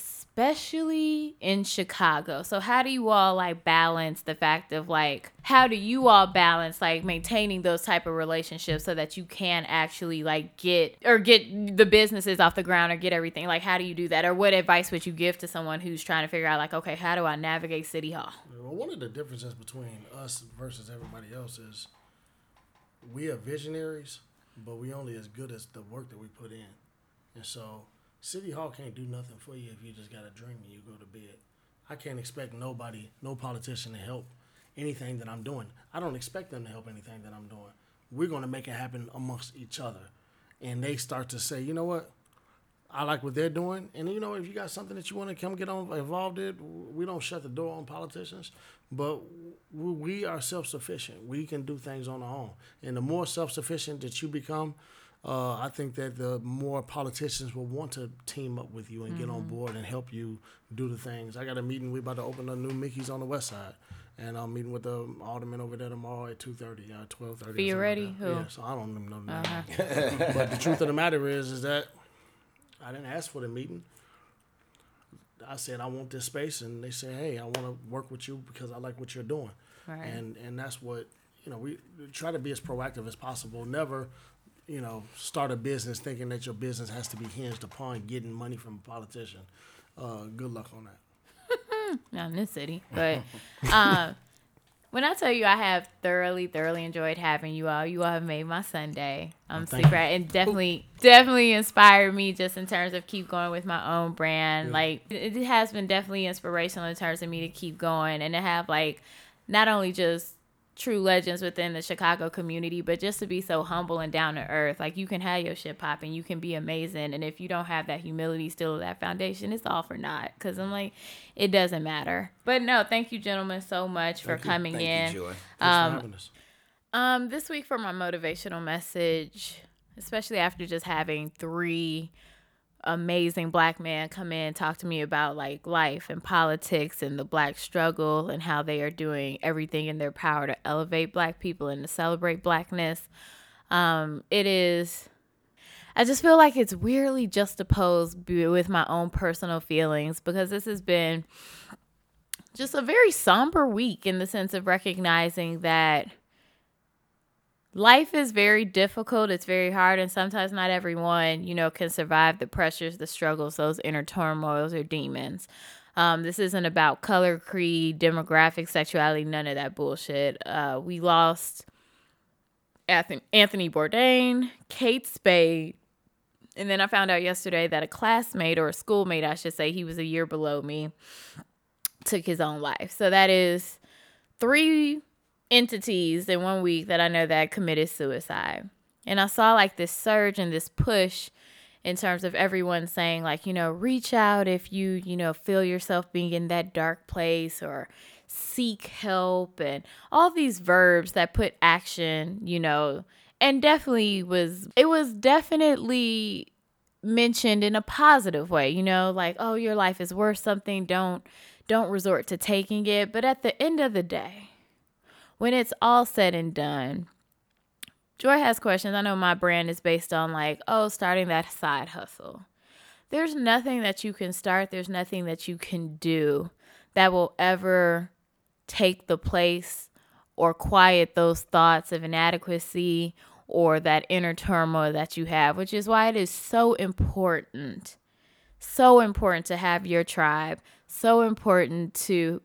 especially in Chicago. So how do you all, like, balance the fact of, like, how do you all balance, like, maintaining those type of relationships so that you can actually, like, get the businesses off the ground or get everything? Like, how do you do that? Or what advice would you give to someone who's trying to figure out, like, okay, how do I navigate City Hall? Well, one of the differences between us versus everybody else is we are visionaries, but we only as good as the work that we put in. And so City Hall can't do nothing for you if you just got a dream and you go to bed. I can't expect no politician to help anything that I'm doing. I don't expect them to help anything that I'm doing. We're going to make it happen amongst each other. And they start to say, you know what? I like what they're doing. And, you know, if you got something that you want to come get involved in, we don't shut the door on politicians. But we are self-sufficient. We can do things on our own. And the more self-sufficient that you become, I think that the more politicians will want to team up with you and get on board and help you do the things. I got a meeting. We're about to open a new Mickey's on the west side. And I'm meeting with the alderman over there tomorrow at 2:30, 12:30. Be you ready? Like yeah, so I don't even know the name. But the truth of the matter is that I didn't ask for the meeting. I said, I want this space. And they said, hey, I want to work with you because I like what you're doing. Right. And that's what, you know, we try to be as proactive as possible. Never, you know, start a business thinking that your business has to be hinged upon getting money from a politician. Good luck on that. Not in this city. But When I tell you I have thoroughly enjoyed having you all have made my Sunday. I'm thank super, you. and definitely inspired me just in terms of keep going with my own brand. Yeah. Like, it has been definitely inspirational in terms of me to keep going and to have, like, not only just true legends within the Chicago community, but just to be so humble and down to earth. Like, you can have your shit popping, you can be amazing, and if you don't have that humility still, that foundation, it's all for naught. Because I'm like, it doesn't matter. But no, thank you, gentlemen, so much for coming in. Thank you, Joy. Thanks for having us. This week for my motivational message, especially after just having 3 amazing Black men come in and talk to me about like life and politics and the Black struggle and how they are doing everything in their power to elevate Black people and to celebrate Blackness. I just feel like it's weirdly juxtaposed with my own personal feelings, because this has been just a very somber week in the sense of recognizing that life is very difficult. It's very hard. And sometimes not everyone, can survive the pressures, the struggles, those inner turmoils or demons. This isn't about color, creed, demographic, sexuality, none of that bullshit. We lost Anthony Bourdain, Kate Spade. And then I found out yesterday that a classmate, or a schoolmate, I should say, he was a year below me, took his own life. So that is 3 entities in 1 week that I know that committed suicide. And I saw like this surge and this push in terms of everyone saying like, reach out if you, feel yourself being in that dark place, or seek help, and all these verbs that put action, and it was definitely mentioned in a positive way, like, oh, your life is worth something. Don't resort to taking it. But at the end of the day, when it's all said and done, Joy has questions. I know my brand is based on like, starting that side hustle. There's nothing that you can start. There's nothing that you can do that will ever take the place or quiet those thoughts of inadequacy or that inner turmoil that you have, which is why it is so important to have your tribe, so important to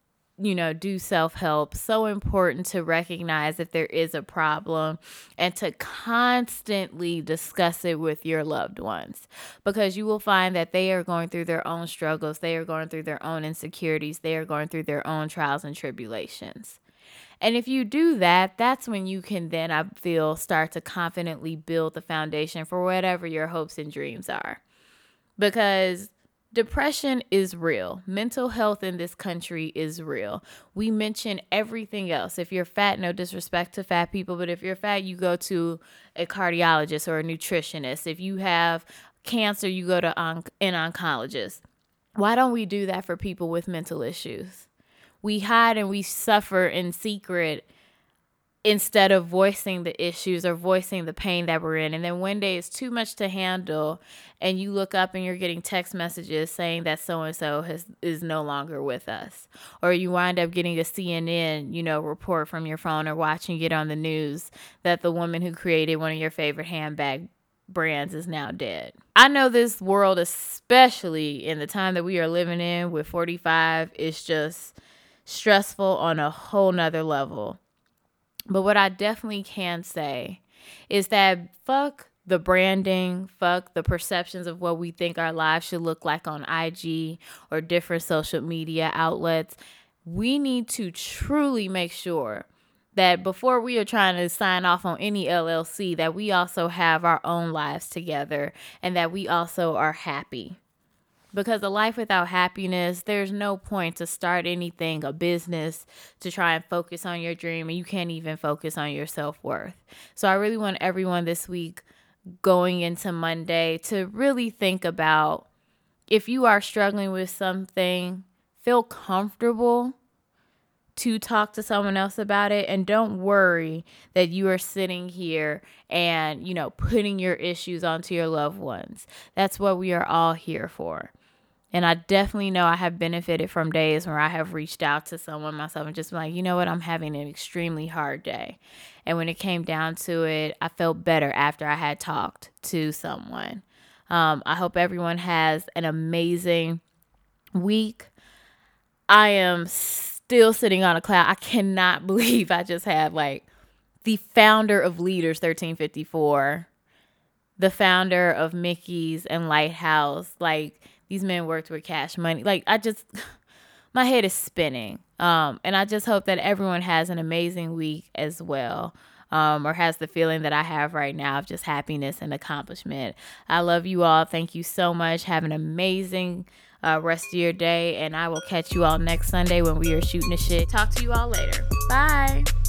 do self-help, so important to recognize if there is a problem and to constantly discuss it with your loved ones, because you will find that they are going through their own struggles, they are going through their own insecurities, they are going through their own trials and tribulations. And if you do that, that's when you can then, I feel, start to confidently build the foundation for whatever your hopes and dreams are. Because depression is real. Mental health in this country is real. We mention everything else. If you're fat, no disrespect to fat people, but if you're fat, you go to a cardiologist or a nutritionist. If you have cancer, you go to an oncologist. Why don't we do that for people with mental issues? We hide and we suffer in secret instead of voicing the issues or voicing the pain that we're in. And then one day it's too much to handle, and you look up and you're getting text messages saying that so-and-so is no longer with us. Or you wind up getting a CNN, report from your phone, or watching it on the news that the woman who created one of your favorite handbag brands is now dead. I know this world, especially in the time that we are living in with 45, is just stressful on a whole nother level. But what I definitely can say is that fuck the branding, fuck the perceptions of what we think our lives should look like on IG or different social media outlets. We need to truly make sure that before we are trying to sign off on any LLC, that we also have our own lives together and that we also are happy. Because a life without happiness, there's no point to start anything, a business, to try and focus on your dream, and you can't even focus on your self-worth. So I really want everyone this week going into Monday to really think about, if you are struggling with something, feel comfortable to talk to someone else about it, and don't worry that you are sitting here and, putting your issues onto your loved ones. That's what we are all here for. And I definitely know I have benefited from days where I have reached out to someone myself and just been like, you know what, I'm having an extremely hard day. And when it came down to it, I felt better after I had talked to someone. I hope everyone has an amazing week. I am still sitting on a cloud. I cannot believe I just had like the founder of Leaders 1354, the founder of Mickey's and Lighthouse. Like, these men worked with Cash Money. Like, my head is spinning. And I just hope that everyone has an amazing week as well. Or has the feeling that I have right now of just happiness and accomplishment. I love you all. Thank you so much. Have an amazing rest of your day. And I will catch you all next Sunday when we are shooting the shit. Talk to you all later. Bye.